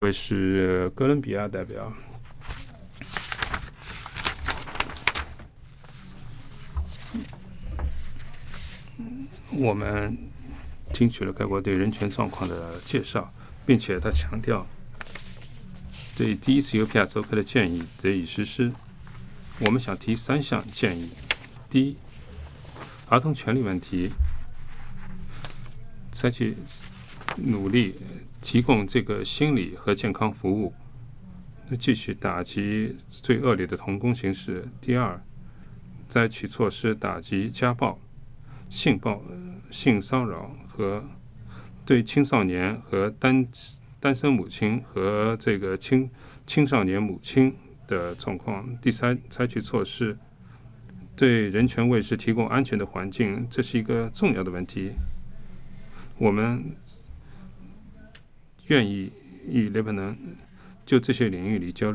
位是哥伦比亚代表。我们听取了该国对人权状况的介绍，并且他强调对第一次邮票走开的建议得以实施。我们想提3项建议：第一，儿童权利问题，采取努力提供这个心理和健康服务，继续打击最恶劣的童工形式。第二，采取措施打击家暴、性骚扰和对青少年和单身母亲和这个青少年母亲的状况。第三，采取措施对人权卫士提供安全的环境，这是一个重要的问题。我们愿意与黎巴嫩就这些领域里交流。